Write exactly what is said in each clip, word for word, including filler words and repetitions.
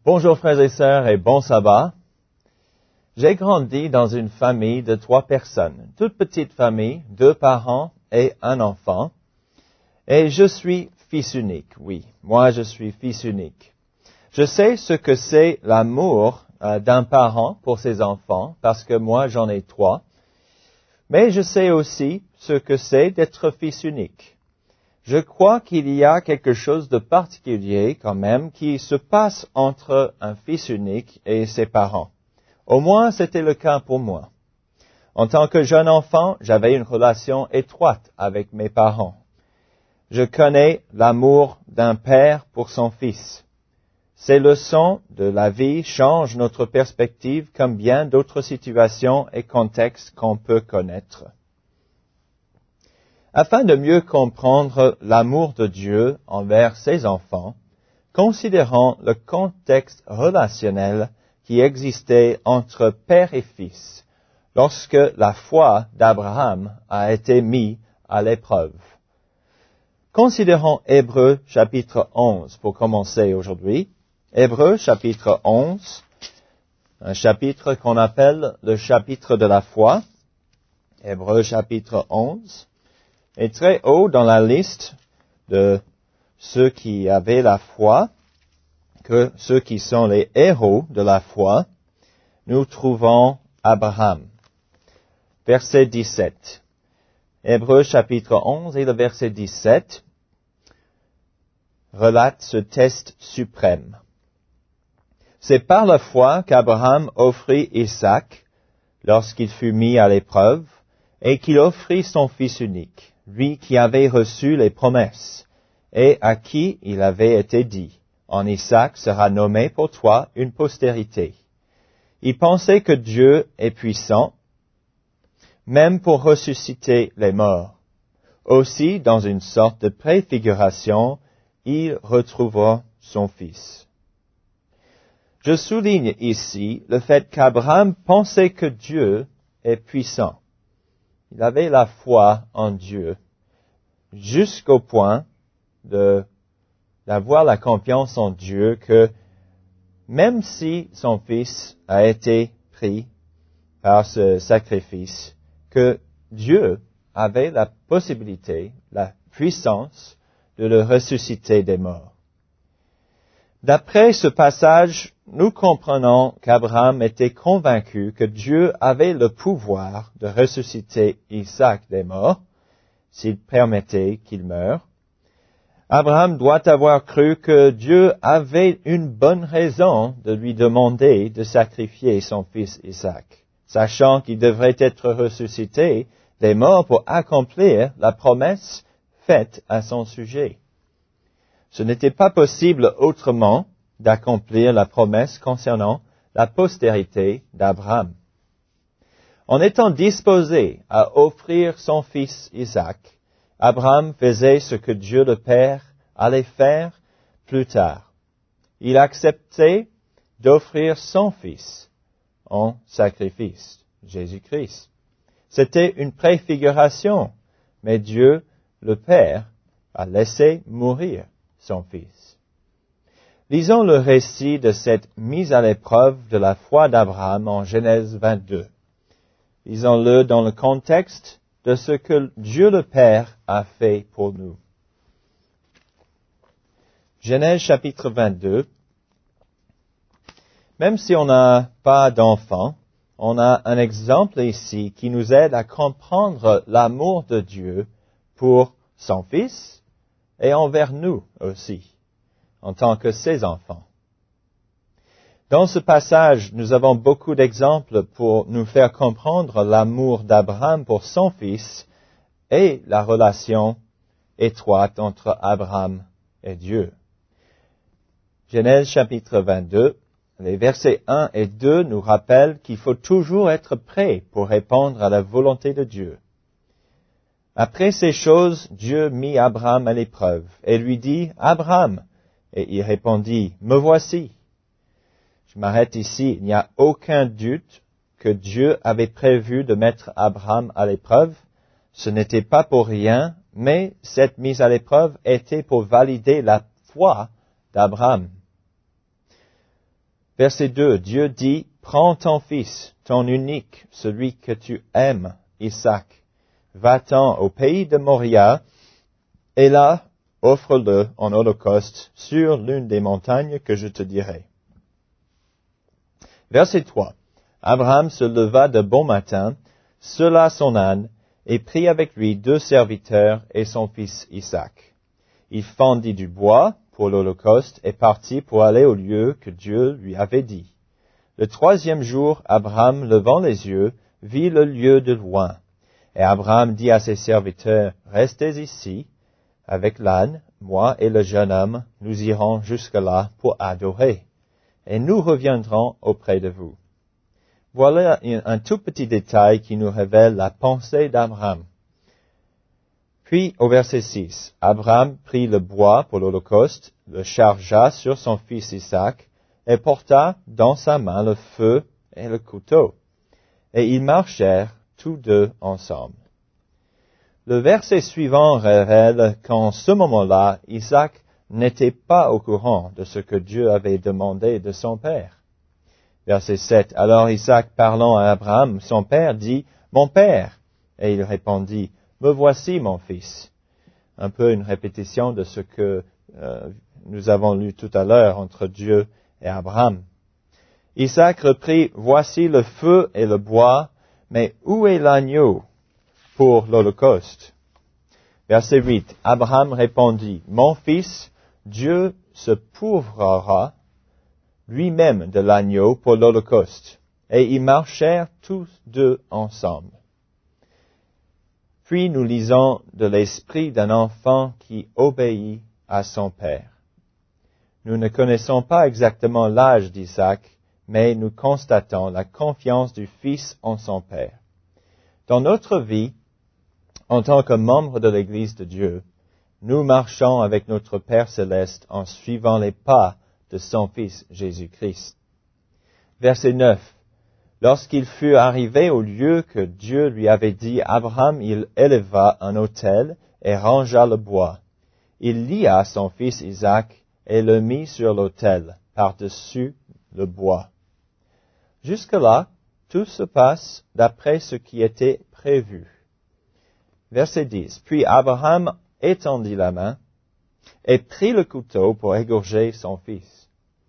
Bonjour frères et sœurs et bon sabbat. J'ai grandi dans une famille de trois personnes, toute petite famille, deux parents et un enfant. Et je suis fils unique, oui, moi je suis fils unique. Je sais ce que c'est l'amour euh, d'un parent pour ses enfants, parce que moi j'en ai trois. Mais je sais aussi ce que c'est d'être fils unique. Je crois qu'il y a quelque chose de particulier quand même qui se passe entre un fils unique et ses parents. Au moins, c'était le cas pour moi. En tant que jeune enfant, j'avais une relation étroite avec mes parents. Je connais l'amour d'un père pour son fils. Ces leçons de la vie changent notre perspective comme bien d'autres situations et contextes qu'on peut connaître. Afin de mieux comprendre l'amour de Dieu envers ses enfants, considérons le contexte relationnel qui existait entre père et fils lorsque la foi d'Abraham a été mise à l'épreuve. Considérons Hébreux chapitre onze pour commencer aujourd'hui. Hébreux chapitre onze, un chapitre qu'on appelle le chapitre de la foi. Hébreux chapitre onze. Et très haut dans la liste de ceux qui avaient la foi, que ceux qui sont les héros de la foi, nous trouvons Abraham. Verset dix-sept. Hébreux chapitre onze et le verset dix-sept relate ce test suprême. C'est par la foi qu'Abraham offrit Isaac lorsqu'il fut mis à l'épreuve et qu'il offrit son fils unique. Lui qui avait reçu les promesses, et à qui il avait été dit, en Isaac sera nommé pour toi une postérité. Il pensait que Dieu est puissant, même pour ressusciter les morts. Aussi, dans une sorte de préfiguration, il retrouva son fils. Je souligne ici le fait qu'Abraham pensait que Dieu est puissant. Il avait la foi en Dieu, jusqu'au point de, d'avoir la confiance en Dieu que même si son fils a été pris par ce sacrifice, que Dieu avait la possibilité, la puissance de le ressusciter des morts. D'après ce passage, nous comprenons qu'Abraham était convaincu que Dieu avait le pouvoir de ressusciter Isaac des morts, s'il permettait qu'il meure. Abraham doit avoir cru que Dieu avait une bonne raison de lui demander de sacrifier son fils Isaac, sachant qu'il devrait être ressuscité des morts pour accomplir la promesse faite à son sujet. Ce n'était pas possible autrement d'accomplir la promesse concernant la postérité d'Abraham. En étant disposé à offrir son fils Isaac, Abraham faisait ce que Dieu le Père allait faire plus tard. Il acceptait d'offrir son fils en sacrifice, Jésus-Christ. C'était une préfiguration, mais Dieu le Père a laissé mourir son fils. Lisons le récit de cette mise à l'épreuve de la foi d'Abraham en Genèse vingt-deux. Lisons-le dans le contexte de ce que Dieu le Père a fait pour nous. Genèse chapitre vingt-deux. Même si on n'a pas d'enfant, on a un exemple ici qui nous aide à comprendre l'amour de Dieu pour son Fils et envers nous aussi, en tant que ses enfants. Dans ce passage, nous avons beaucoup d'exemples pour nous faire comprendre l'amour d'Abraham pour son fils et la relation étroite entre Abraham et Dieu. Genèse chapitre vingt-deux, les versets un et deux nous rappellent qu'il faut toujours être prêt pour répondre à la volonté de Dieu. Après ces choses, Dieu mit Abraham à l'épreuve et lui dit, « Abraham !» Et il répondit, « Me voici. » Je m'arrête ici. Il n'y a aucun doute que Dieu avait prévu de mettre Abraham à l'épreuve. Ce n'était pas pour rien, mais cette mise à l'épreuve était pour valider la foi d'Abraham. Verset deux, Dieu dit, « Prends ton fils, ton unique, celui que tu aimes, Isaac. Va-t'en au pays de Moria, et là, offre-le en holocauste sur l'une des montagnes que je te dirai. » Verset trois. Abraham se leva de bon matin, sella son âne, et prit avec lui deux serviteurs et son fils Isaac. Il fendit du bois pour l'holocauste et partit pour aller au lieu que Dieu lui avait dit. Le troisième jour, Abraham, levant les yeux, vit le lieu de loin. Et Abraham dit à ses serviteurs, « Restez ici, avec l'âne, moi et le jeune homme, nous irons jusque-là pour adorer, et nous reviendrons auprès de vous. » Voilà un tout petit détail qui nous révèle la pensée d'Abraham. Puis, au verset six, Abraham prit le bois pour l'holocauste, le chargea sur son fils Isaac, et porta dans sa main le feu et le couteau. Et ils marchèrent tous deux ensemble. Le verset suivant révèle qu'en ce moment-là, Isaac n'était pas au courant de ce que Dieu avait demandé de son père. Verset sept. Alors Isaac, parlant à Abraham, son père, dit, « Mon père !» Et il répondit, « Me voici, mon fils. » Un peu une répétition de ce que euh, nous avons lu tout à l'heure entre Dieu et Abraham. Isaac reprit, « Voici le feu et le bois, mais où est l'agneau pour l'holocauste ?» Verset huit. Abraham répondit, « Mon fils, Dieu se pourvoira lui-même de l'agneau pour l'holocauste. » Et ils marchèrent tous deux ensemble. Puis nous lisons de l'esprit d'un enfant qui obéit à son père. Nous ne connaissons pas exactement l'âge d'Isaac, mais nous constatons la confiance du fils en son père. Dans notre vie, en tant que membres de l'Église de Dieu, nous marchons avec notre Père céleste en suivant les pas de son Fils Jésus-Christ. Verset neuf. Lorsqu'il fut arrivé au lieu que Dieu lui avait dit, Abraham, il éleva un autel et rangea le bois. Il lia son fils Isaac et le mit sur l'autel, par-dessus le bois. Jusque-là, tout se passe d'après ce qui était prévu. Verset dix. Puis Abraham étendit la main et prit le couteau pour égorger son fils.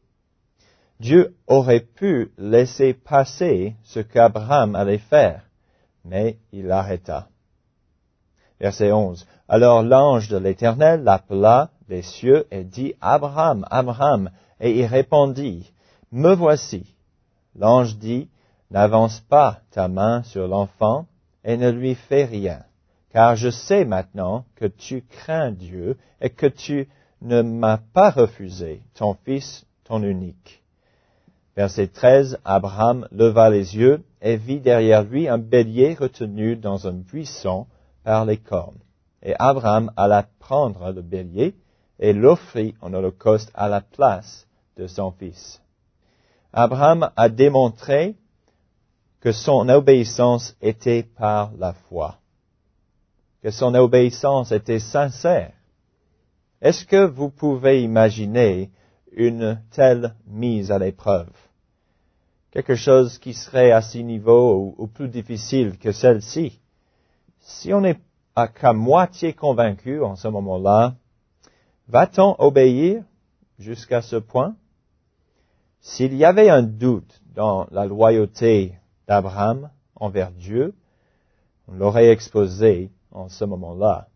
Dieu aurait pu laisser passer ce qu'Abraham allait faire, mais il l'arrêta. Verset onze. Alors l'ange de l'Éternel l'appela des cieux et dit, Abraham, Abraham, et il répondit, Me voici. L'ange dit, N'avance pas ta main sur l'enfant et ne lui fais rien, car je sais maintenant que tu crains Dieu et que tu ne m'as pas refusé ton fils, ton unique. Verset treize, Abraham leva les yeux et vit derrière lui un bélier retenu dans un buisson par les cornes. Et Abraham alla prendre le bélier et l'offrit en holocauste à la place de son fils. Abraham a démontré que son obéissance était par la foi, que son obéissance était sincère. Est-ce que vous pouvez imaginer une telle mise à l'épreuve? Quelque chose qui serait à ce niveau ou, ou plus difficile que celle-ci. Si on n'est qu'à moitié convaincu en ce moment-là, va-t-on obéir jusqu'à ce point? S'il y avait un doute dans la loyauté d'Abraham envers Dieu, on l'aurait exposé en ce moment-là.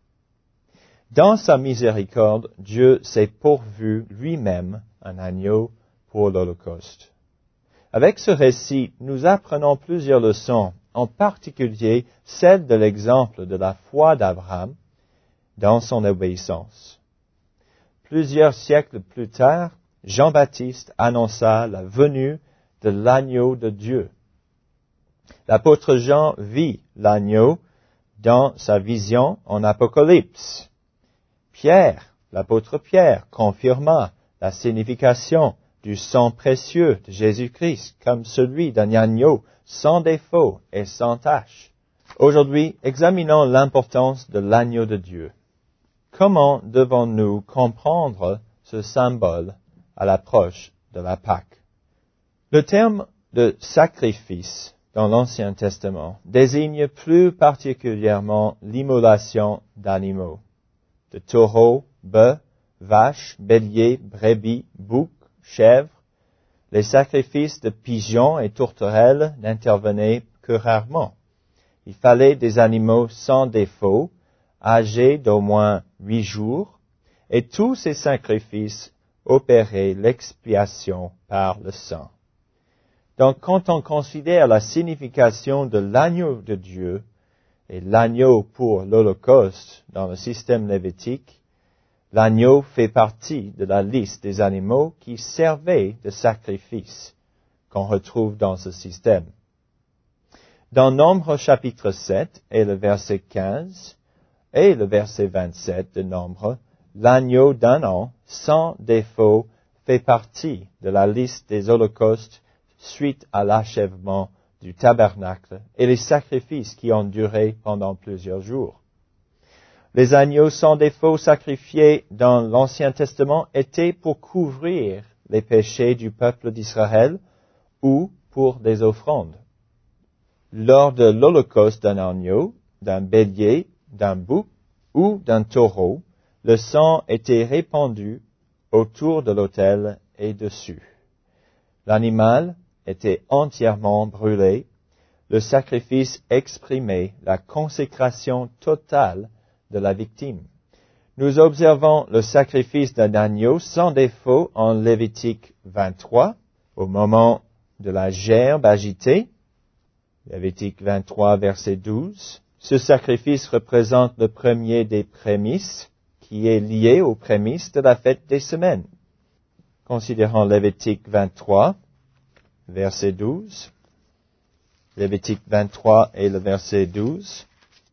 Dans sa miséricorde, Dieu s'est pourvu lui-même un agneau pour l'Holocauste. Avec ce récit, nous apprenons plusieurs leçons, en particulier celle de l'exemple de la foi d'Abraham dans son obéissance. Plusieurs siècles plus tard, Jean-Baptiste annonça la venue de l'agneau de Dieu. L'apôtre Jean vit l'agneau dans sa vision en Apocalypse. Pierre, l'apôtre Pierre, confirma la signification du sang précieux de Jésus-Christ comme celui d'un agneau sans défaut et sans tache. Aujourd'hui, examinons l'importance de l'agneau de Dieu. Comment devons-nous comprendre ce symbole à l'approche de la Pâque? Le terme de sacrifice dans l'Ancien Testament désigne plus particulièrement l'immolation d'animaux, de taureaux, bœufs, vaches, béliers, brebis, boucs, chèvres. Les sacrifices de pigeons et tourterelles n'intervenaient que rarement. Il fallait des animaux sans défaut, âgés d'au moins huit jours, et tous ces sacrifices opéraient l'expiation par le sang. Donc, quand on considère la signification de l'agneau de Dieu et l'agneau pour l'Holocauste dans le système lévitique, l'agneau fait partie de la liste des animaux qui servaient de sacrifice qu'on retrouve dans ce système. Dans Nombre chapitre sept et le verset quinze et le verset vingt-sept de Nombre, l'agneau d'un an sans défaut fait partie de la liste des holocaustes suite à l'achèvement du tabernacle et les sacrifices qui ont duré pendant plusieurs jours. Les agneaux sans défaut sacrifiés dans l'Ancien Testament étaient pour couvrir les péchés du peuple d'Israël ou pour des offrandes. Lors de l'Holocauste d'un agneau, d'un bélier, d'un bouc ou d'un taureau, le sang était répandu autour de l'autel et dessus. L'animal était entièrement brûlé. Le sacrifice exprimait la consécration totale de la victime. Nous observons le sacrifice d'un agneau sans défaut en Lévitique vingt-trois, au moment de la gerbe agitée. Lévitique vingt-trois, verset douze. Ce sacrifice représente le premier des prémices, qui est lié aux prémices de la fête des semaines. Considérons Lévitique vingt-trois, verset douze. Lévitique vingt-trois et le verset douze.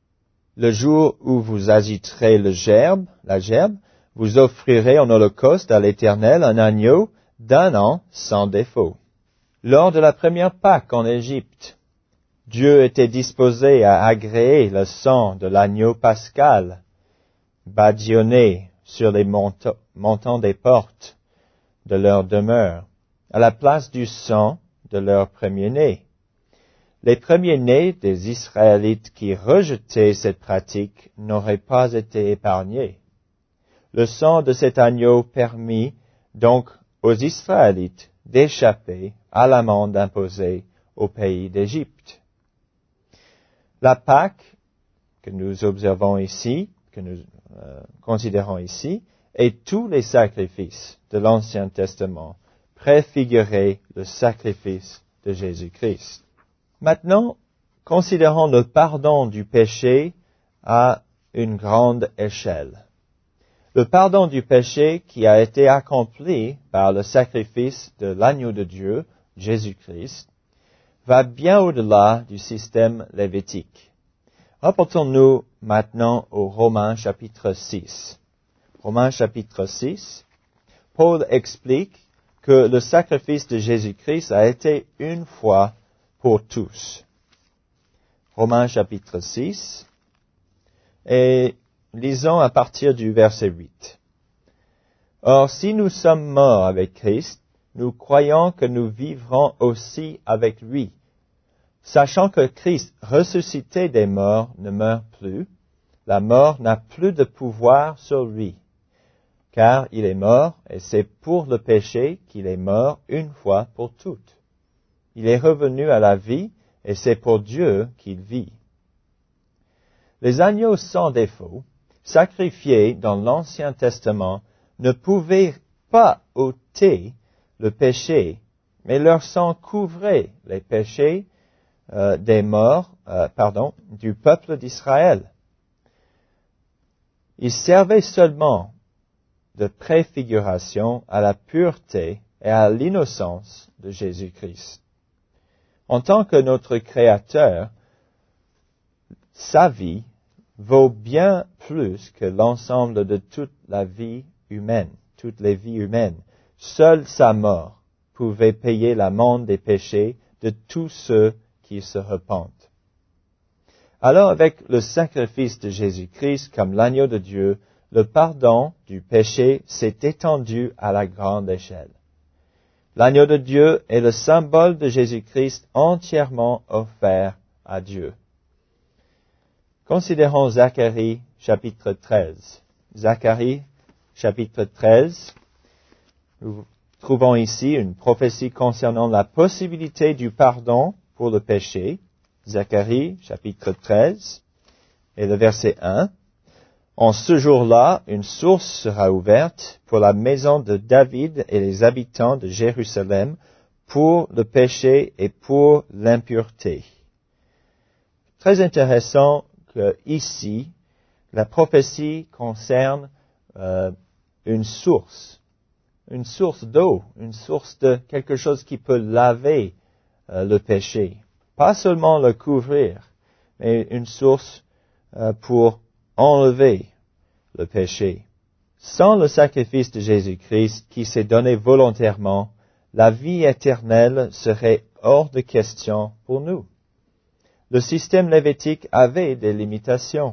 Le jour où vous agiterez le gerbe, la gerbe, vous offrirez en holocauste à l'Éternel un agneau d'un an sans défaut. Lors de la première Pâque en Égypte, Dieu était disposé à agréer le sang de l'agneau pascal, badigeonné sur les monta- montants des portes de leur demeure, à la place du sang de leur premier-né. Les premiers-nés des Israélites qui rejetaient cette pratique n'auraient pas été épargnés. Le sang de cet agneau permit donc aux Israélites d'échapper à l'amende imposée au pays d'Égypte. La Pâque que nous observons ici, que nous euh, considérons ici, et tous les sacrifices de l'Ancien Testament préfiguraient le sacrifice de Jésus-Christ. Maintenant, considérons le pardon du péché à une grande échelle. Le pardon du péché qui a été accompli par le sacrifice de l'agneau de Dieu, Jésus-Christ, va bien au-delà du système lévitique. Rapportons-nous maintenant au Romains chapitre six. Romains chapitre six, Paul explique que le sacrifice de Jésus-Christ a été une fois pour tous. Romains chapitre six, et lisons à partir du verset huit. Or, si nous sommes morts avec Christ, nous croyons que nous vivrons aussi avec lui, sachant que Christ, ressuscité des morts, ne meurt plus. La mort n'a plus de pouvoir sur lui, car il est mort, et c'est pour le péché qu'il est mort une fois pour toutes. Il est revenu à la vie, et c'est pour Dieu qu'il vit. Les agneaux sans défaut, sacrifiés dans l'Ancien Testament, ne pouvaient pas ôter le péché, mais leur sang couvrait les péchés euh, des morts, euh, pardon, du peuple d'Israël. Ils servaient seulement de préfiguration à la pureté et à l'innocence de Jésus-Christ. En tant que notre Créateur, sa vie vaut bien plus que l'ensemble de toute la vie humaine, toutes les vies humaines. Seule sa mort pouvait payer l'amende des péchés de tous ceux qui se repentent. Alors, avec le sacrifice de Jésus-Christ comme l'agneau de Dieu, le pardon du péché s'est étendu à la grande échelle. L'agneau de Dieu est le symbole de Jésus-Christ entièrement offert à Dieu. Considérons Zacharie chapitre treize. Zacharie chapitre treize. Nous trouvons ici une prophétie concernant la possibilité du pardon pour le péché. Zacharie chapitre treize et le verset un. En ce jour-là, une source sera ouverte pour la maison de David et les habitants de Jérusalem pour le péché et pour l'impureté. Très intéressant que ici, la prophétie concerne euh, une source, une source d'eau, une source de quelque chose qui peut laver euh, le péché. Pas seulement le couvrir, mais une source euh, pour enlever le péché. Sans le sacrifice de Jésus-Christ qui s'est donné volontairement, la vie éternelle serait hors de question pour nous. Le système lévitique avait des limitations,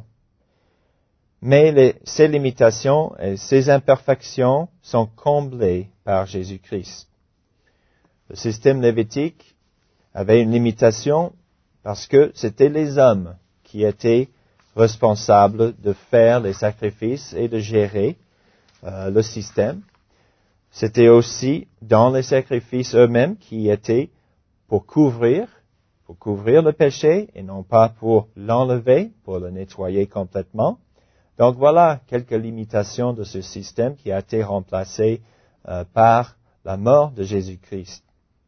mais les, ces limitations et ces imperfections sont comblées par Jésus-Christ. Le système lévitique avait une limitation parce que c'était les hommes qui étaient responsables de faire les sacrifices et de gérer euh, le système. C'était aussi dans les sacrifices eux-mêmes qui étaient pour couvrir, pour couvrir le péché et non pas pour l'enlever, pour le nettoyer complètement. Donc voilà quelques limitations de ce système qui a été remplacé euh, par la mort de Jésus-Christ.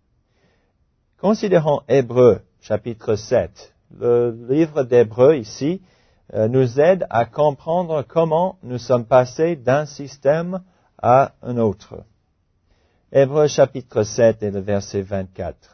Considérons Hébreux, chapitre sept. Le livre d'Hébreux ici euh, nous aide à comprendre comment nous sommes passés d'un système à un autre. Hébreux, chapitre sept et le verset vingt-quatre.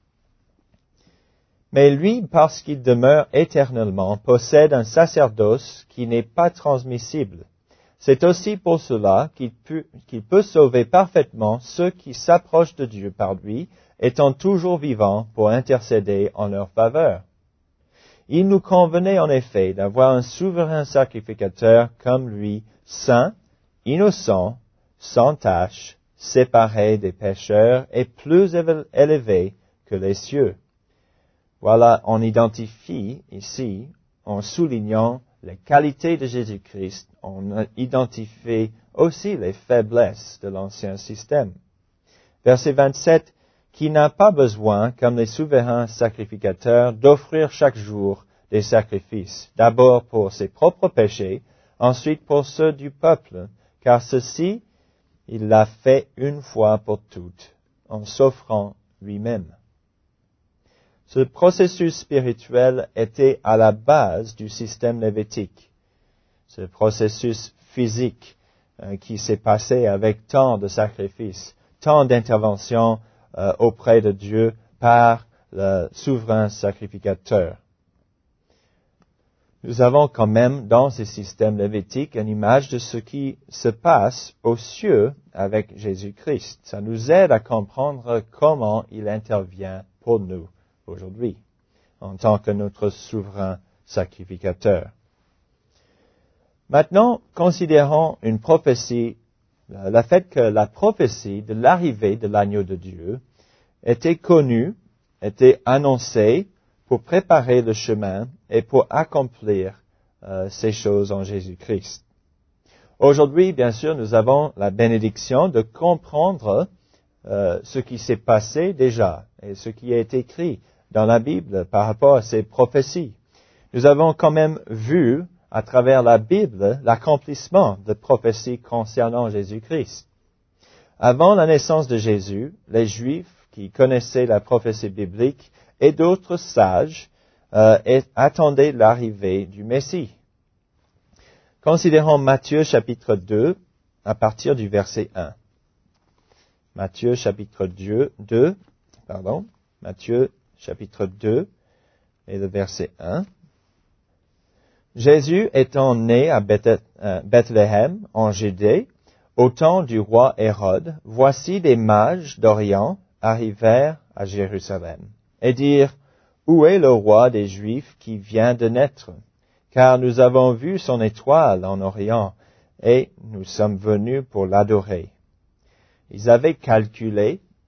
Mais lui, parce qu'il demeure éternellement, possède un sacerdoce qui n'est pas transmissible. C'est aussi pour cela qu'il peut, qu'il peut sauver parfaitement ceux qui s'approchent de Dieu par lui, étant toujours vivants pour intercéder en leur faveur. Il nous convenait en effet d'avoir un souverain sacrificateur comme lui, saint, innocent, sans tache, séparé des pécheurs et plus élevé que les cieux. Voilà, on identifie ici, en soulignant les qualités de Jésus-Christ, on identifie aussi les faiblesses de l'ancien système. Verset vingt-sept, qui n'a pas besoin, comme les souverains sacrificateurs, d'offrir chaque jour des sacrifices, d'abord pour ses propres péchés, ensuite pour ceux du peuple, car ceci, il l'a fait une fois pour toutes, en s'offrant lui-même. Ce processus spirituel était à la base du système lévitique. Ce processus physique euh, qui s'est passé avec tant de sacrifices, tant d'interventions euh, auprès de Dieu par le souverain sacrificateur. Nous avons quand même dans ce système lévitique une image de ce qui se passe aux cieux avec Jésus-Christ. Ça nous aide à comprendre comment il intervient pour nous aujourd'hui, en tant que notre souverain sacrificateur. Maintenant, considérons une prophétie, le fait que la prophétie de l'arrivée de l'agneau de Dieu était connue, était annoncée pour préparer le chemin et pour accomplir euh, ces choses en Jésus-Christ. Aujourd'hui, bien sûr, nous avons la bénédiction de comprendre euh, ce qui s'est passé déjà et ce qui a été écrit dans la Bible par rapport à ces prophéties. Nous avons quand même vu à travers la Bible l'accomplissement de prophéties concernant Jésus-Christ. Avant la naissance de Jésus, les Juifs qui connaissaient la prophétie biblique et d'autres sages euh, attendaient l'arrivée du Messie. Considérons Matthieu chapitre deux à partir du verset un. Matthieu chapitre deux, pardon, Matthieu chapitre deux et le verset un. Jésus étant né à Bethléem, en Judée, au temps du roi Hérode, voici des mages d'Orient arrivèrent à Jérusalem et dirent, où est le roi des Juifs qui vient de naître? Car nous avons vu son étoile en Orient et nous sommes venus pour l'adorer. Ils avaient calculé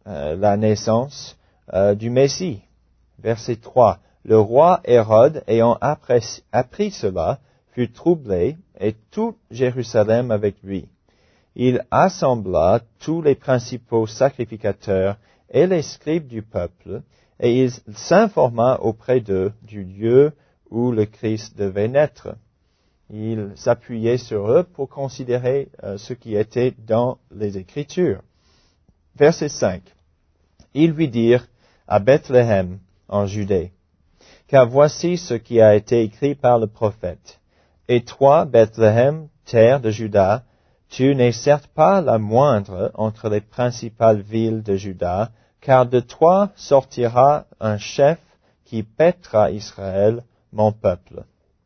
euh, la naissance euh, du Messie. Verset trois. Le roi Hérode, ayant appris, appris cela, fut troublé, et tout Jérusalem avec lui. Il assembla tous les principaux sacrificateurs et les scribes du peuple, et il s'informa auprès d'eux du lieu où le Christ devait naître. Il s'appuyait sur eux pour considérer euh, ce qui était dans les Écritures. Verset cinq. Ils lui dirent à Bethléem, en Judée, car voici ce qui a été écrit par le prophète. Et toi, Bethléem, terre de Juda, tu n'es certes pas la moindre entre les principales villes de Juda, car de toi sortira un chef qui paîtra Israël, mon peuple.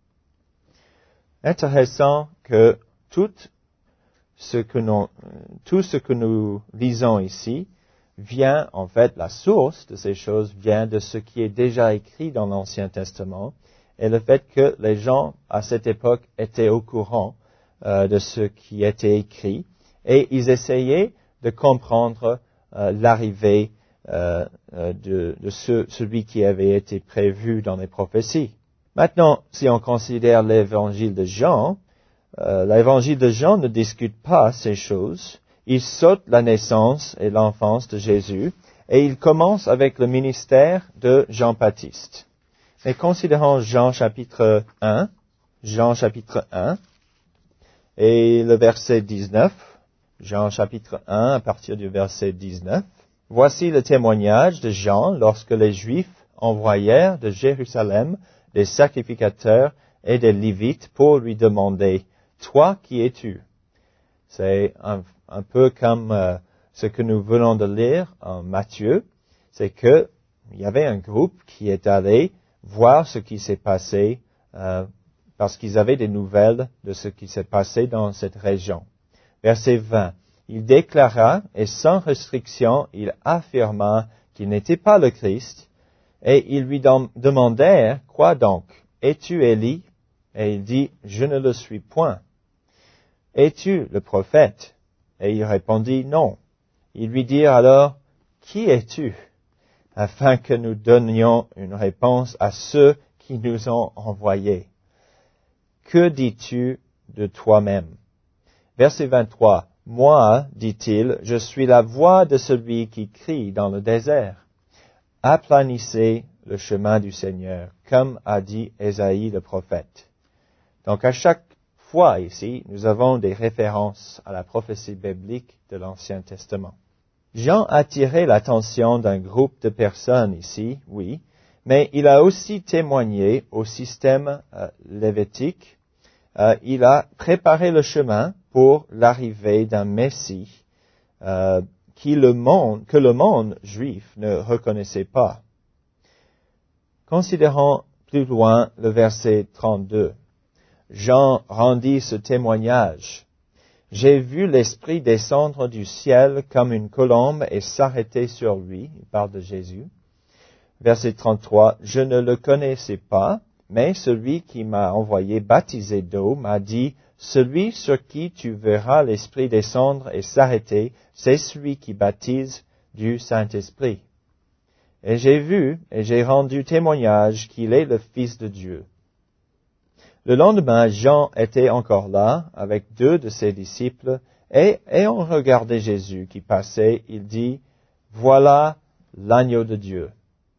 Intéressant que tout ce que nous, tout ce que nous lisons ici vient, en fait, la source de ces choses vient de ce qui est déjà écrit dans l'Ancien Testament, et le fait que les gens à cette époque étaient au courant euh, de ce qui était écrit, et ils essayaient de comprendre euh, l'arrivée euh, de, de ce, celui qui avait été prévu dans les prophéties. Maintenant, si on considère l'évangile de Jean, euh, l'évangile de Jean ne discute pas ces choses. Il saute la naissance et l'enfance de Jésus, et il commence avec le ministère de Jean-Baptiste. Mais considérons Jean chapitre un, Jean chapitre un, et le verset dix-neuf, Jean chapitre un à partir du verset dix-neuf. Voici le témoignage de Jean lorsque les Juifs envoyèrent de Jérusalem des sacrificateurs et des Lévites pour lui demander, « Toi, qui es-tu » C'est un, un peu comme euh, ce que nous venons de lire en Matthieu, c'est que il y avait un groupe qui est allé voir ce qui s'est passé euh, parce qu'ils avaient des nouvelles de ce qui s'est passé dans cette région. Verset vingt. Il déclara, et sans restriction, il affirma qu'il n'était pas le Christ, et ils lui demandèrent, « Quoi donc? Es-tu Élie » Et il dit, « Je ne le suis point. » « Es-tu le prophète » Et il répondit, « Non. » Ils lui dirent alors, « Qui es-tu » afin que nous donnions une réponse à ceux qui nous ont envoyés. « Que dis-tu de toi-même » Verset vingt-trois. « Moi, dit-il, je suis la voix de celui qui crie dans le désert. Aplanissez le chemin du Seigneur, comme a dit Ésaïe le prophète. » Donc à chaque fois ici, nous avons des références à la prophétie biblique de l'Ancien Testament. Jean a attiré l'attention d'un groupe de personnes ici, oui, mais il a aussi témoigné au système euh, lévitique. Euh, il a préparé le chemin pour l'arrivée d'un Messie euh, qui le monde, que le monde juif ne reconnaissait pas. Considérons plus loin le verset trente-deux. Jean rendit ce témoignage. « J'ai vu l'Esprit descendre du ciel comme une colombe et s'arrêter sur lui. » Il parle de Jésus. Verset trente-trois. « Je ne le connaissais pas, mais celui qui m'a envoyé baptiser d'eau m'a dit, « Celui sur qui tu verras l'Esprit descendre et s'arrêter, c'est celui qui baptise du Saint-Esprit. » Et j'ai vu et j'ai rendu témoignage qu'il est le Fils de Dieu. Le lendemain, Jean était encore là avec deux de ses disciples, et ayant regardé Jésus qui passait, il dit, « Voilà l'agneau de Dieu. »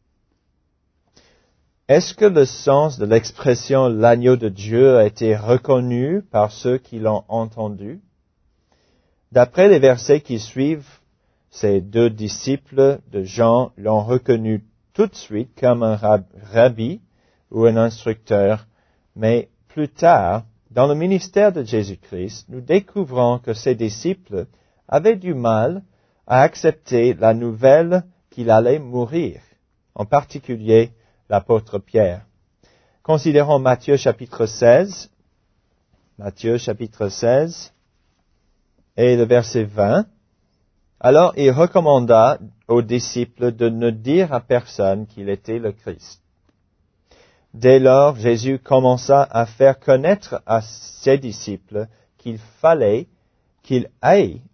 Est-ce que le sens de l'expression « l'agneau de Dieu » a été reconnu par ceux qui l'ont entendu? D'après les versets qui suivent, ces deux disciples de Jean l'ont reconnu tout de suite comme un rabbi ou un instructeur, mais plus tard, dans le ministère de Jésus-Christ, nous découvrons que ses disciples avaient du mal à accepter la nouvelle qu'il allait mourir, en particulier l'apôtre Pierre. Considérons Matthieu chapitre seize, Matthieu chapitre seize, et le verset vingt. Alors il recommanda aux disciples de ne dire à personne qu'il était le Christ. Dès lors, Jésus commença à faire connaître à ses disciples qu'il fallait qu'il aille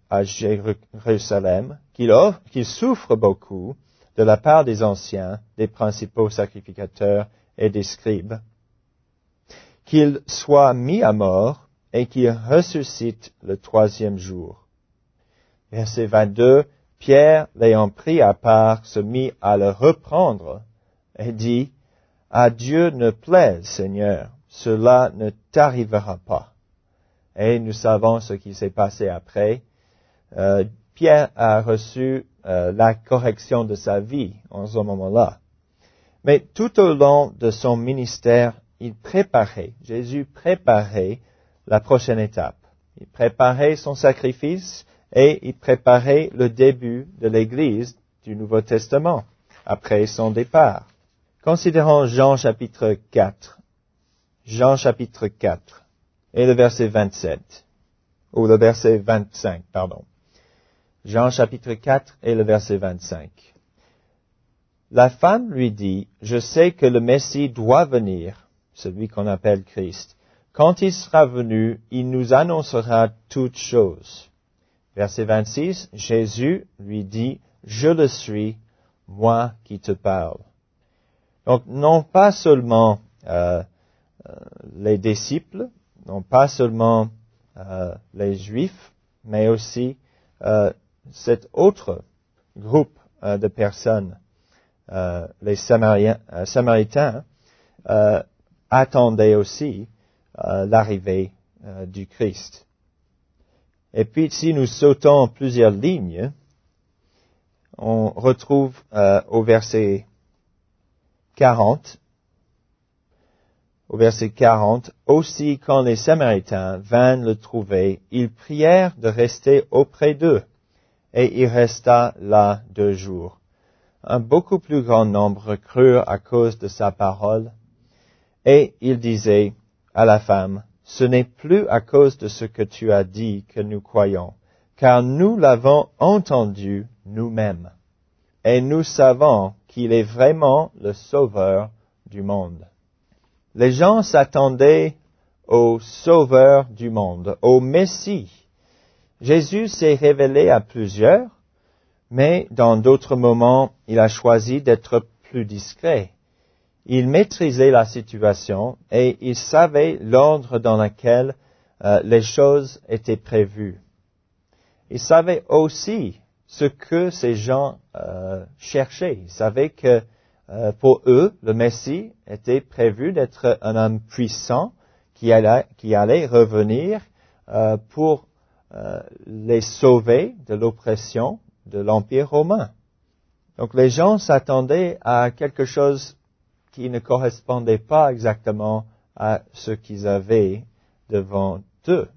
à Jérusalem qu'il offre, qu'il souffre beaucoup de la part des anciens, des principaux sacrificateurs et des scribes, qu'il soit mis à mort et qu'il ressuscite le troisième jour. Verset vingt-deux, Pierre, l'ayant pris à part, se mit à le reprendre et dit, « À Dieu ne plaise, Seigneur, cela ne t'arrivera pas. » Et nous savons ce qui s'est passé après. Euh, Pierre a reçu euh, la correction de sa vie en ce moment-là. Mais tout au long de son ministère, il préparait, Jésus préparait la prochaine étape. Il préparait son sacrifice et il préparait le début de l'Église du Nouveau Testament après son départ. Considérons Jean chapitre quatre. Jean chapitre quatre. Et le verset vingt-sept, ou le verset vingt-cinq, pardon. Jean chapitre quatre et le verset vingt-cinq. La femme lui dit, « Je sais que le Messie doit venir, celui qu'on appelle Christ. Quand il sera venu, il nous annoncera toutes choses. » Verset vingt-six, Jésus lui dit, « Je le suis, moi qui te parle. » Donc, non pas seulement euh, euh, les disciples, non pas seulement euh, les Juifs, mais aussi euh, cet autre groupe euh, de personnes, euh, les Samariens, euh, Samaritains, euh, attendaient aussi euh, l'arrivée euh, du Christ. Et puis, si nous sautons plusieurs lignes, on retrouve euh, au verset quarante, Au verset quarante, « Aussi quand les Samaritains vinrent le trouver, ils prièrent de rester auprès d'eux, et il resta là deux jours. Un beaucoup plus grand nombre crurent à cause de sa parole, et il disait à la femme, « Ce n'est plus à cause de ce que tu as dit que nous croyons, car nous l'avons entendu nous-mêmes, et nous savons qu'il est vraiment le Sauveur du monde. » Les gens s'attendaient au Sauveur du monde, au Messie. Jésus s'est révélé à plusieurs, mais dans d'autres moments, il a choisi d'être plus discret. Il maîtrisait la situation et il savait l'ordre dans lequel euh, les choses étaient prévues. Il savait aussi ce que ces gens euh, cherchaient. Il savait que Euh, pour eux, le Messie était prévu d'être un homme puissant qui allait, qui allait revenir euh, pour euh, les sauver de l'oppression de l'Empire romain. Donc les gens s'attendaient à quelque chose qui ne correspondait pas exactement à ce qu'ils avaient devant eux.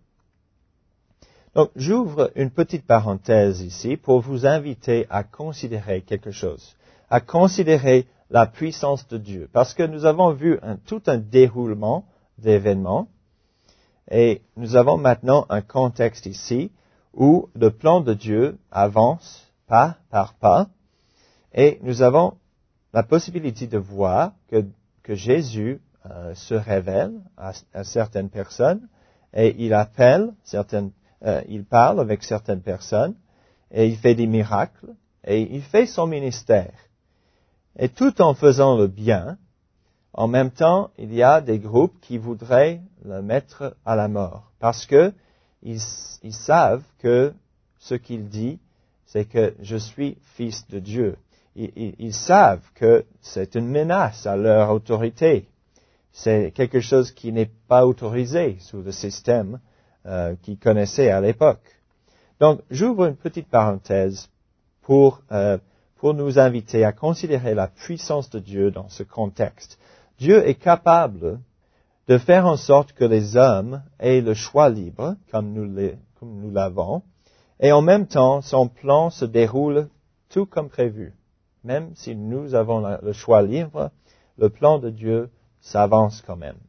Donc j'ouvre une petite parenthèse ici pour vous inviter à considérer quelque chose, à considérer la puissance de Dieu. Parce que nous avons vu un, tout un déroulement d'événements et nous avons maintenant un contexte ici où le plan de Dieu avance pas par pas et nous avons la possibilité de voir que, que Jésus euh, se révèle à, à certaines personnes et il appelle certaines, euh, il parle avec certaines personnes et il fait des miracles et il fait son ministère. Et tout en faisant le bien, en même temps, il y a des groupes qui voudraient le mettre à la mort. Parce que ils, ils savent que ce qu'il dit, c'est que je suis fils de Dieu. Ils, ils, ils savent que c'est une menace à leur autorité. C'est quelque chose qui n'est pas autorisé sous le système euh, qu'ils connaissaient à l'époque. Donc, j'ouvre une petite parenthèse pour... Euh, pour nous inviter à considérer la puissance de Dieu dans ce contexte. Dieu est capable de faire en sorte que les hommes aient le choix libre, comme nous, les, comme nous l'avons, et en même temps, son plan se déroule tout comme prévu. Même si nous avons le choix libre, le plan de Dieu s'avance quand même.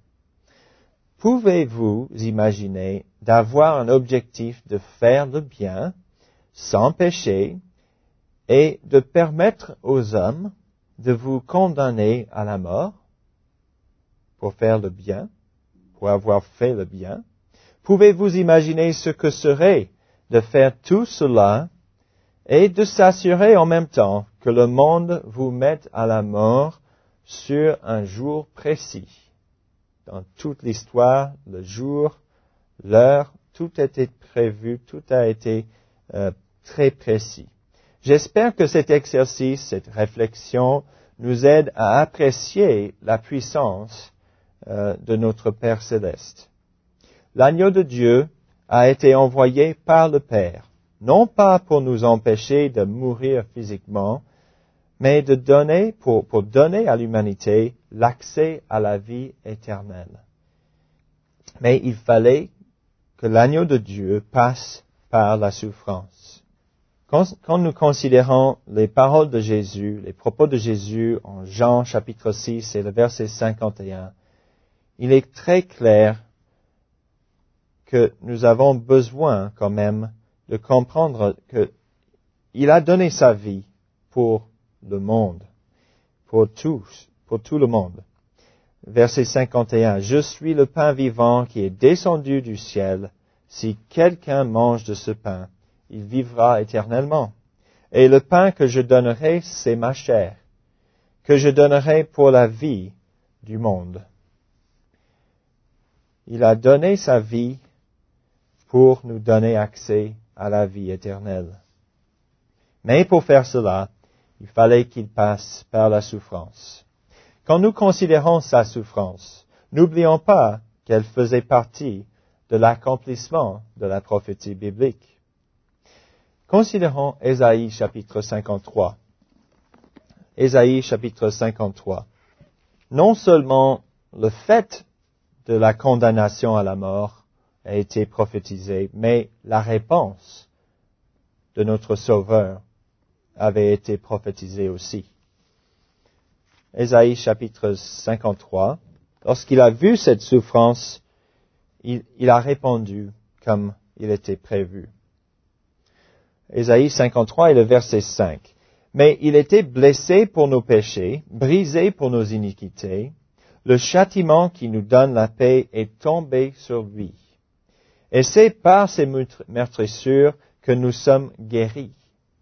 Pouvez-vous imaginer d'avoir un objectif de faire le bien, sans péché, et de permettre aux hommes de vous condamner à la mort pour faire le bien, pour avoir fait le bien? Pouvez-vous imaginer ce que serait de faire tout cela et de s'assurer en même temps que le monde vous mette à la mort sur un jour précis. Dans toute l'histoire, le jour, l'heure, tout a été prévu, tout a été euh, très précis. J'espère que cet exercice, cette réflexion, nous aide à apprécier la puissance euh, de notre Père céleste. L'agneau de Dieu a été envoyé par le Père, non pas pour nous empêcher de mourir physiquement, mais de donner, pour, pour donner à l'humanité l'accès à la vie éternelle. Mais il fallait que l'agneau de Dieu passe par la souffrance. Quand, quand nous considérons les paroles de Jésus, les propos de Jésus en Jean chapitre six et le verset cinquante et un, il est très clair que nous avons besoin quand même de comprendre qu'il a donné sa vie pour le monde, pour tous, pour tout le monde. Verset cinquante et un, « Je suis le pain vivant qui est descendu du ciel. Si quelqu'un mange de ce pain, il vivra éternellement. Et le pain que je donnerai, c'est ma chair, que je donnerai pour la vie du monde. » Il a donné sa vie pour nous donner accès à la vie éternelle. Mais pour faire cela, il fallait qu'il passe par la souffrance. Quand nous considérons sa souffrance, n'oublions pas qu'elle faisait partie de l'accomplissement de la prophétie biblique. Considérons Ésaïe chapitre cinquante-trois. Ésaïe chapitre cinquante-trois. Non seulement le fait de la condamnation à la mort a été prophétisé, mais la réponse de notre Sauveur avait été prophétisée aussi. Ésaïe chapitre cinquante-trois, lorsqu'il a vu cette souffrance, il, il a répondu comme il était prévu. Ésaïe cinquante-trois et le verset cinq. « Mais il était blessé pour nos péchés, brisé pour nos iniquités. Le châtiment qui nous donne la paix est tombé sur lui. Et c'est par ses meurtrissures que nous sommes guéris. »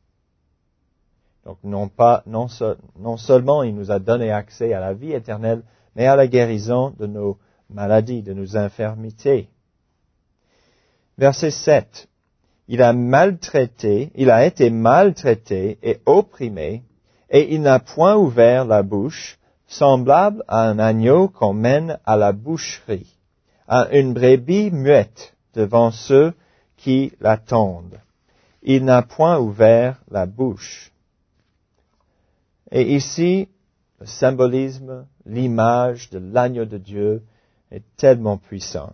Donc non, pas, non, non seulement il nous a donné accès à la vie éternelle, mais à la guérison de nos maladies, de nos infirmités. Verset sept. Il a maltraité, il a été maltraité et opprimé, et il n'a point ouvert la bouche, semblable à un agneau qu'on mène à la boucherie, à une brebis muette devant ceux qui l'attendent. Il n'a point ouvert la bouche. Et ici, le symbolisme, l'image de l'agneau de Dieu est tellement puissant.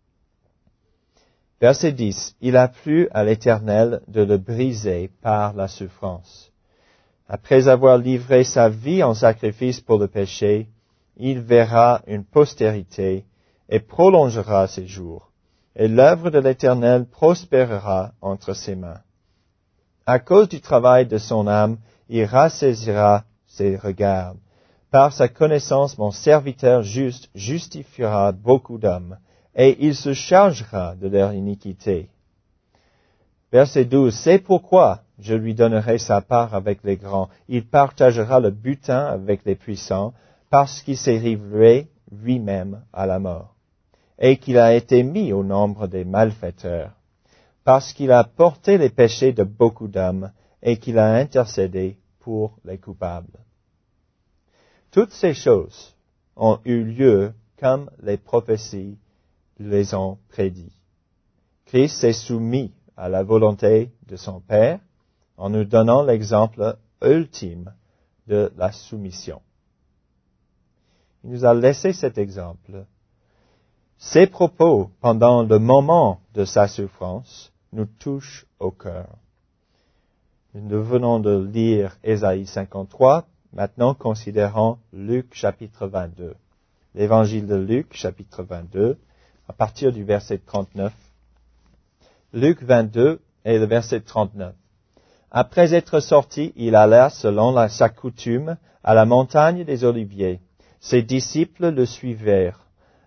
Verset dix. Il a plu à l'Éternel de le briser par la souffrance. Après avoir livré sa vie en sacrifice pour le péché, il verra une postérité et prolongera ses jours. Et l'œuvre de l'Éternel prospérera entre ses mains. À cause du travail de son âme, il rassaisira ses regards. Par sa connaissance, mon serviteur juste justifiera beaucoup d'hommes, et il se chargera de leur iniquité. Verset douze. C'est pourquoi je lui donnerai sa part avec les grands. Il partagera le butin avec les puissants, parce qu'il s'est livré lui-même à la mort, et qu'il a été mis au nombre des malfaiteurs, parce qu'il a porté les péchés de beaucoup d'hommes, et qu'il a intercédé pour les coupables. Toutes ces choses ont eu lieu comme les prophéties les ont prédit. Christ s'est soumis à la volonté de son Père en nous donnant l'exemple ultime de la soumission. Il nous a laissé cet exemple. Ses propos pendant le moment de sa souffrance nous touchent au cœur. Nous venons de lire Ésaïe cinquante-trois. Maintenant, considérons Luc chapitre vingt-deux. L'évangile de Luc chapitre vingt-deux, à partir du verset trente-neuf. Luc vingt-deux et le verset trente-neuf. Après être sorti, il alla, selon la, sa coutume, à la montagne des Oliviers. Ses disciples le suivirent.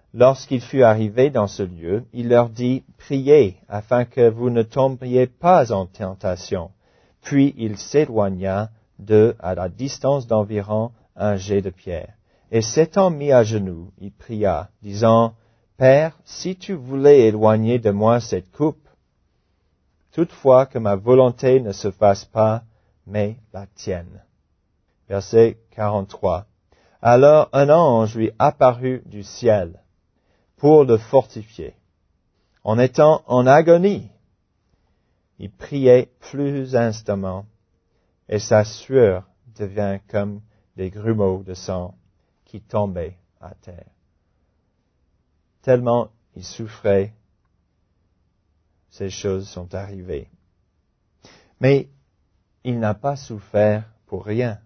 Lorsqu'il fut arrivé dans ce lieu, il leur dit, « Priez, afin que vous ne tombiez pas en tentation. » Puis il s'éloigna d'eux à la distance d'environ un jet de pierre. Et s'étant mis à genoux, il pria, disant, « Père, si tu voulais éloigner de moi cette coupe, toutefois que ma volonté ne se fasse pas, mais la tienne. » Verset quarante-trois. Alors un ange lui apparut du ciel pour le fortifier. En étant en agonie, il priait plus instamment, et sa sueur devint comme des grumeaux de sang qui tombaient à terre. Tellement il souffrait, ces choses sont arrivées. Mais il n'a pas souffert pour rien.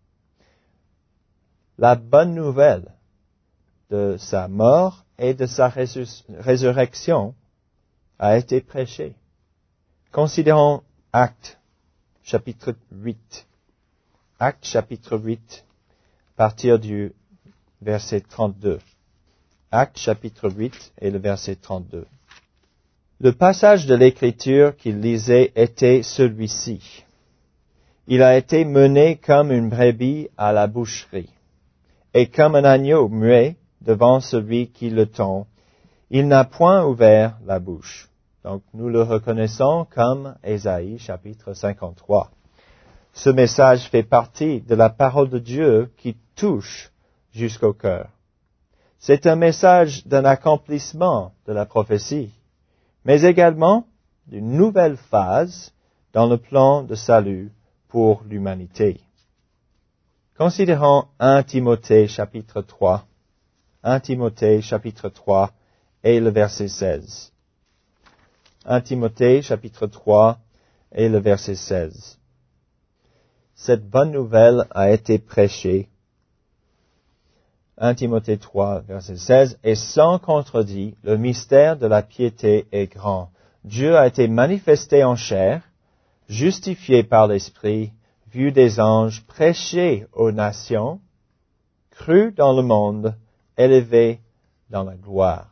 La bonne nouvelle de sa mort et de sa résur- résurrection a été prêchée. Considérons Actes, chapitre huit. Actes, chapitre huit, à partir du verset trente-deux. Actes, chapitre huit, et le verset trente-deux. Le passage de l'Écriture qu'il lisait était celui-ci. Il a été mené comme une brebis à la boucherie, et comme un agneau muet devant celui qui le tond, il n'a point ouvert la bouche. Donc, nous le reconnaissons comme Ésaïe, chapitre cinquante-trois. Ce message fait partie de la parole de Dieu qui touche jusqu'au cœur. C'est un message d'un accomplissement de la prophétie, mais également d'une nouvelle phase dans le plan de salut pour l'humanité. Considérons premier Timothée, chapitre trois. premier Timothée, chapitre trois, et le verset seize. premier Timothée, chapitre trois, et le verset seize. Cette bonne nouvelle a été prêchée. premier Timothée trois, verset seize. Et sans contredit, le mystère de la piété est grand. Dieu a été manifesté en chair, justifié par l'Esprit, vu des anges, prêché aux nations, cru dans le monde, élevé dans la gloire.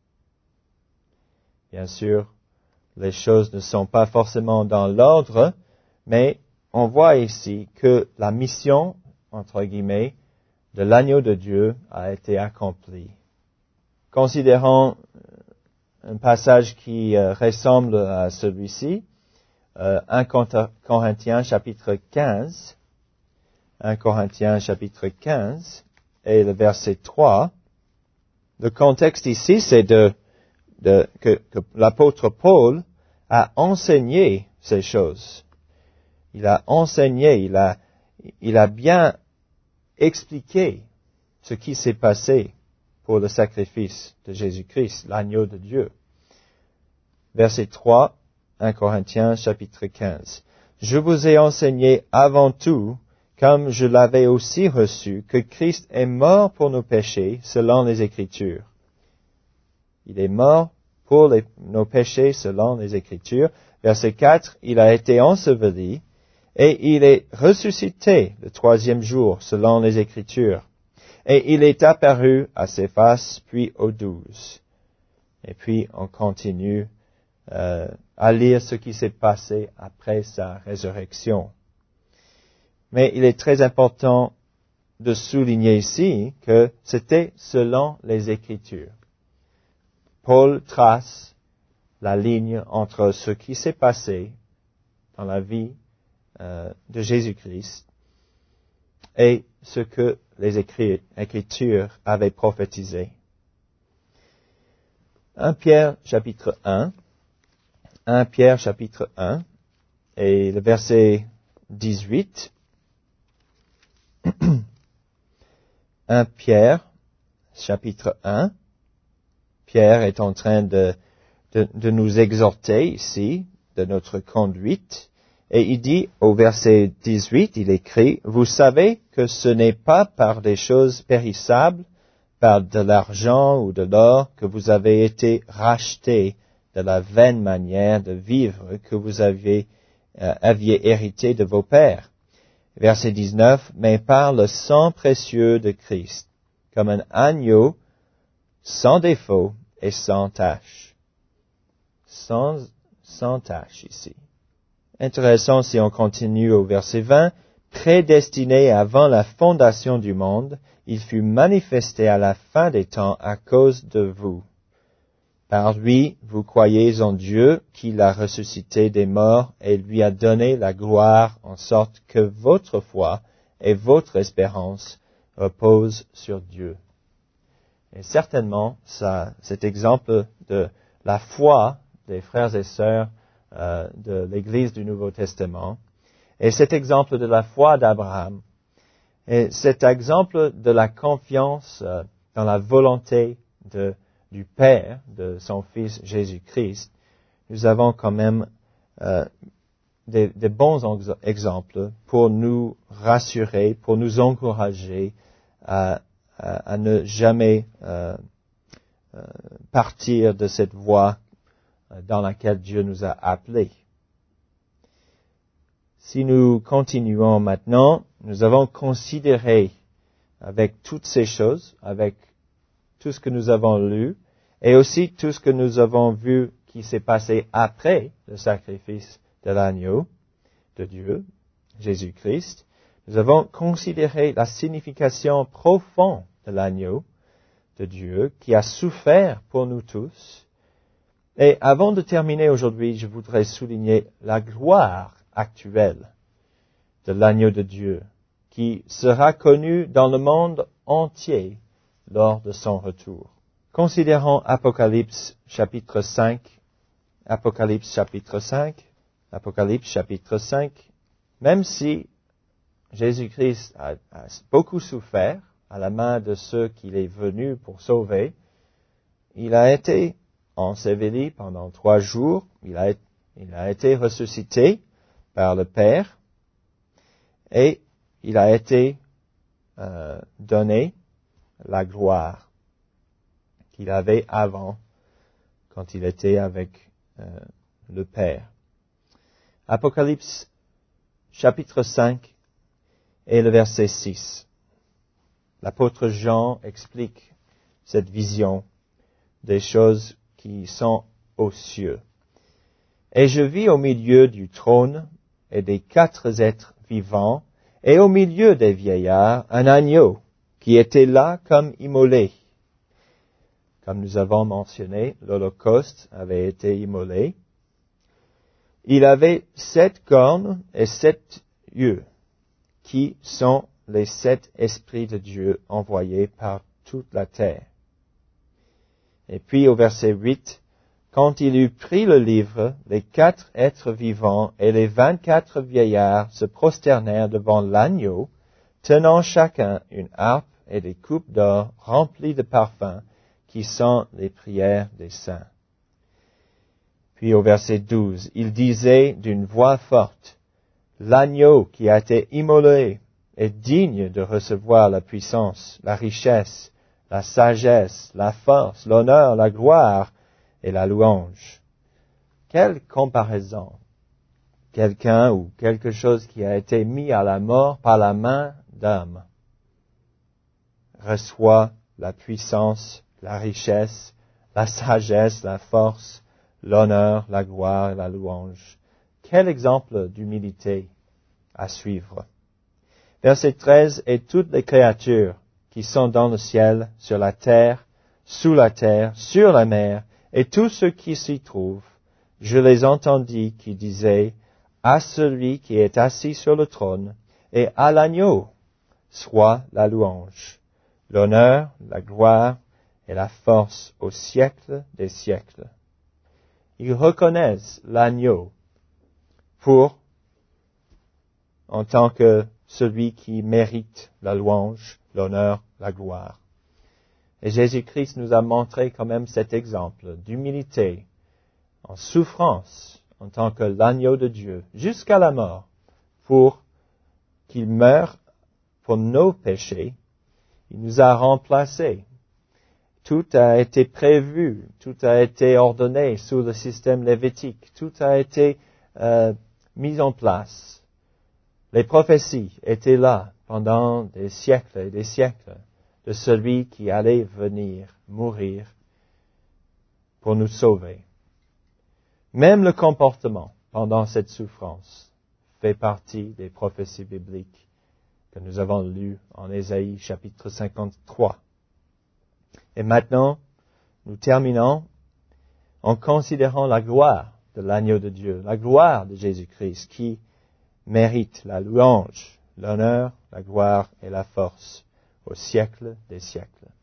Bien sûr, les choses ne sont pas forcément dans l'ordre, mais on voit ici que la mission, entre guillemets, de l'agneau de Dieu a été accomplie. Considérons un passage qui euh, ressemble à celui-ci, euh, premier Corinthiens chapitre quinze, premier Corinthiens chapitre quinze, et le verset trois. Le contexte ici, c'est de, de que, que l'apôtre Paul a enseigné ces choses. Il a enseigné, il a, il a bien expliqué ce qui s'est passé pour le sacrifice de Jésus-Christ, l'agneau de Dieu. Verset trois, premier Corinthiens chapitre quinze. Je vous ai enseigné avant tout, comme je l'avais aussi reçu, que Christ est mort pour nos péchés selon les Écritures. Il est mort pour les, nos péchés selon les Écritures. Verset quatre, il a été enseveli et il est ressuscité le troisième jour selon les Écritures. Et il est apparu à ses faces, puis aux douze. Et puis on continue euh, à lire ce qui s'est passé après sa résurrection. Mais il est très important de souligner ici que c'était selon les Écritures. Paul trace la ligne entre ce qui s'est passé dans la vie euh, de Jésus-Christ et ce que les Écritures avaient prophétisé. premier Pierre chapitre un, premier Pierre chapitre un, et le verset dix-huit. premier Pierre chapitre un. Pierre est en train de, de, de nous exhorter ici de notre conduite. Et il dit au verset dix-huit, il écrit, « Vous savez que ce n'est pas par des choses périssables, par de l'argent ou de l'or, que vous avez été rachetés de la vaine manière de vivre que vous avez, euh, aviez hérité de vos pères. » Verset dix-neuf, « Mais par le sang précieux de Christ, comme un agneau sans défaut et sans tache. Sans, sans tache ici. Intéressant si on continue au verset vingt. Prédestiné avant la fondation du monde, il fut manifesté à la fin des temps à cause de vous. Par lui, vous croyez en Dieu qui l'a ressuscité des morts et lui a donné la gloire en sorte que votre foi et votre espérance reposent sur Dieu. Et certainement, ça, cet exemple de la foi des frères et sœurs euh, de l'Église du Nouveau Testament, et cet exemple de la foi d'Abraham, et cet exemple de la confiance euh, dans la volonté de, du Père, de son Fils Jésus-Christ, nous avons quand même euh, des, des bons exemples pour nous rassurer, pour nous encourager à, à, à ne jamais euh, euh, partir de cette voie dans laquelle Dieu nous a appelés. Si nous continuons maintenant, nous avons considéré avec toutes ces choses, avec tout ce que nous avons lu, et aussi tout ce que nous avons vu qui s'est passé après le sacrifice de l'agneau de Dieu, Jésus-Christ, nous avons considéré la signification profonde de l'agneau de Dieu qui a souffert pour nous tous. Et avant de terminer aujourd'hui, je voudrais souligner la gloire actuelle de l'agneau de Dieu, qui sera connu dans le monde entier lors de son retour. Considérons Apocalypse chapitre cinq, Apocalypse chapitre cinq, Apocalypse chapitre cinq, même si Jésus-Christ a, a beaucoup souffert à la main de ceux qu'il est venu pour sauver, il a été enseveli pendant trois jours, il a, il a été ressuscité par le Père, et il a été euh, donné la gloire qu'il avait avant, quand il était avec euh, le Père. Apocalypse chapitre cinq et le verset six. L'apôtre Jean explique cette vision des choses qui sont aux cieux. Et je vis au milieu du trône et des quatre êtres vivants, et au milieu des vieillards, un agneau qui était là comme immolé. Comme nous avons mentionné, l'Holocauste avait été immolé. Il avait sept cornes et sept yeux, qui sont les sept esprits de Dieu envoyés par toute la terre. Et puis au verset huit, quand il eut pris le livre, les quatre êtres vivants et les vingt-quatre vieillards se prosternèrent devant l'agneau, tenant chacun une harpe et des coupes d'or remplies de parfums, qui sont les prières des saints. Puis au verset douze, il disait d'une voix forte, l'agneau qui a été immolé est digne de recevoir la puissance, la richesse, la sagesse, la force, l'honneur, la gloire et la louange. Quelle comparaison! Quelqu'un ou quelque chose qui a été mis à la mort par la main d'homme reçoit la puissance, la richesse, la sagesse, la force, l'honneur, la gloire et la louange. Quel exemple d'humilité à suivre. Verset treize, et toutes les créatures qui sont dans le ciel, sur la terre, sous la terre, sur la mer, et tous ceux qui s'y trouvent, je les entendis qui disaient, à celui qui est assis sur le trône, et à l'agneau, soit la louange, l'honneur, la gloire et la force au siècle des siècles. Ils reconnaissent l'agneau pour, en tant que celui qui mérite la louange, l'honneur, la gloire. Et Jésus-Christ nous a montré quand même cet exemple d'humilité, en souffrance, en tant que l'agneau de Dieu, jusqu'à la mort, pour qu'il meure pour nos péchés. Il nous a remplacés. Tout a été prévu, tout a été ordonné sous le système lévitique, tout a été euh, mis en place. Les prophéties étaient là pendant des siècles et des siècles. de celui qui allait venir mourir pour nous sauver. Même le comportement pendant cette souffrance fait partie des prophéties bibliques que nous avons lues en Ésaïe chapitre cinquante-trois. Et maintenant, nous terminons en considérant la gloire de l'agneau de Dieu, la gloire de Jésus-Christ qui mérite la louange, l'honneur, la gloire et la force au siècle des siècles.